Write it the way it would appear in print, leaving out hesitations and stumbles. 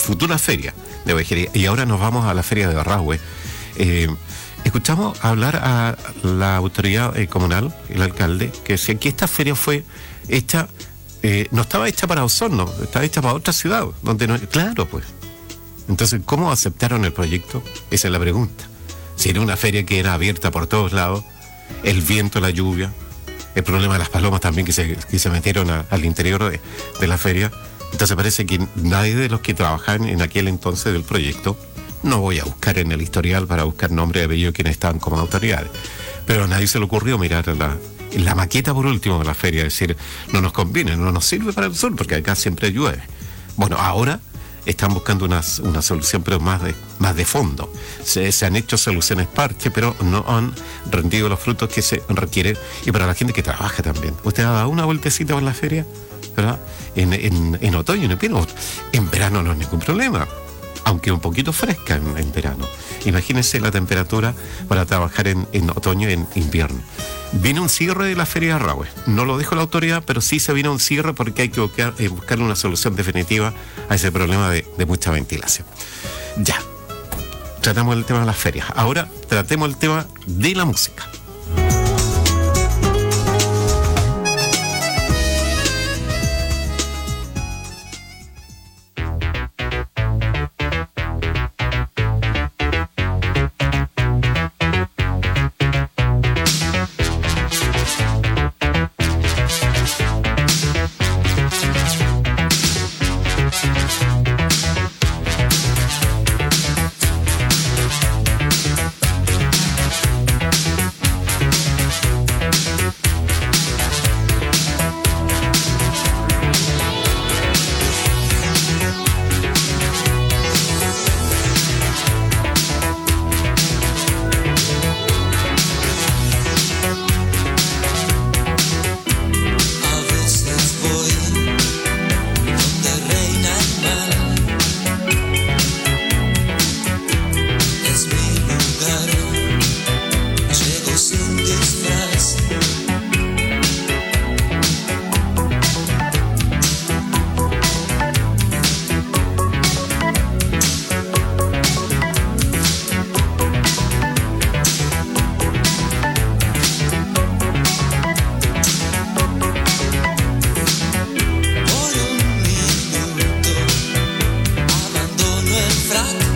futura feria de ovejería. Y ahora nos vamos a la feria de Rahue. Escuchamos hablar a la autoridad comunal, el alcalde, que decía que esta feria fue hecha, no estaba hecha para Osorno, estaba hecha para otra ciudad, donde no, claro, pues. Entonces, ¿cómo aceptaron el proyecto? Esa es la pregunta. Si era una feria que era abierta por todos lados, el viento, la lluvia, el problema de las palomas también que se metieron al interior de la feria. Entonces parece que nadie de los que trabajaban en aquel entonces del proyecto, no voy a buscar en el historial para buscar nombre y apellido de quienes estaban como autoridades, pero a nadie se le ocurrió mirar la maqueta por último de la feria, decir, no nos conviene, no nos sirve para el sur, porque acá siempre llueve. Bueno, ahora están buscando una solución, pero más de fondo. Se han hecho soluciones parche, pero no han rendido los frutos que se requieren. Y para la gente que trabaja también. Usted ha dado una vueltecita por la feria, ¿verdad? En otoño, en invierno. En verano no es ningún problema, aunque un poquito fresca en verano. Imagínense la temperatura para trabajar en otoño y en invierno. Viene un cierre de la feria de Rahue. No lo dijo la autoridad, pero sí se viene un cierre porque hay que buscar una solución definitiva a ese problema de mucha ventilación. Ya, tratamos el tema de las ferias. Ahora tratemos el tema de la música. Frac